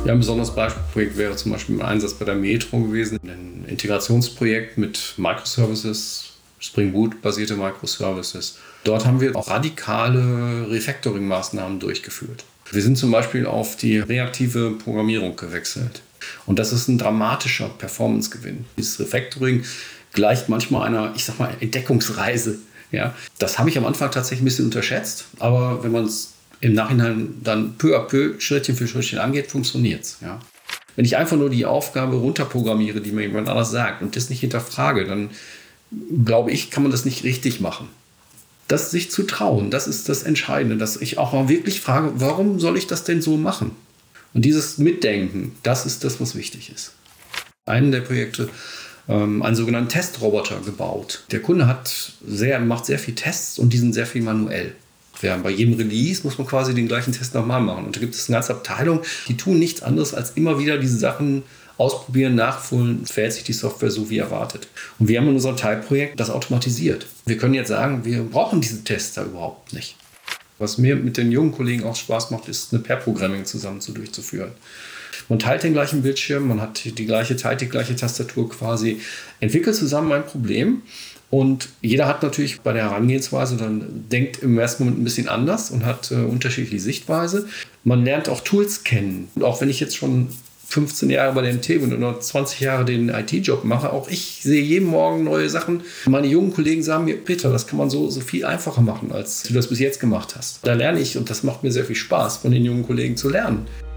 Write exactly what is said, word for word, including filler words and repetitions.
Ja, ein besonderes Beispielprojekt wäre zum Beispiel ein Einsatz bei der Metro gewesen. Ein Integrationsprojekt mit Microservices, Spring Boot-basierte Microservices. Dort haben wir auch radikale Refactoring-Maßnahmen durchgeführt. Wir sind zum Beispiel auf die reaktive Programmierung gewechselt. Und das ist ein dramatischer Performance-Gewinn. Dieses Refactoring gleicht manchmal einer, ich sag mal, Entdeckungsreise. Ja, das habe ich am Anfang tatsächlich ein bisschen unterschätzt, aber wenn man es im Nachhinein dann peu à peu, Schrittchen für Schrittchen angeht, funktioniert es. Ja. Wenn ich einfach nur die Aufgabe runterprogrammiere, die mir jemand anders sagt und das nicht hinterfrage, dann glaube ich, kann man das nicht richtig machen. Das sich zu trauen, das ist das Entscheidende, dass ich auch mal wirklich frage, warum soll ich das denn so machen? Und dieses Mitdenken, das ist das, was wichtig ist. Einen der Projekte, ähm, einen sogenannten Testroboter gebaut. Der Kunde hat sehr, macht sehr viel Tests und die sind sehr viel manuell. Ja, bei jedem Release muss man quasi den gleichen Test nochmal machen. Und da gibt es eine ganze Abteilung, die tun nichts anderes, als immer wieder diese Sachen ausprobieren, nachfüllen, verhält sich die Software so wie erwartet. Und wir haben in unserem Teilprojekt das automatisiert. Wir können jetzt sagen, wir brauchen diese Tests da überhaupt nicht. Was mir mit den jungen Kollegen auch Spaß macht, ist eine Pair-Programming zusammen zu durchzuführen. Man teilt den gleichen Bildschirm, man hat die gleiche Zeit, die gleiche Tastatur quasi, entwickelt zusammen ein Problem. Und jeder hat natürlich bei der Herangehensweise dann denkt im ersten Moment ein bisschen anders und hat äh, unterschiedliche Sichtweise. Man lernt auch Tools kennen. Und auch wenn ich jetzt schon fünfzehn Jahre bei der M T bin oder zwanzig Jahre den I T-Job mache, auch ich sehe jeden Morgen neue Sachen. Meine jungen Kollegen sagen mir, Peter, das kann man so, so viel einfacher machen, als du das bis jetzt gemacht hast. Da lerne ich und das macht mir sehr viel Spaß, von den jungen Kollegen zu lernen.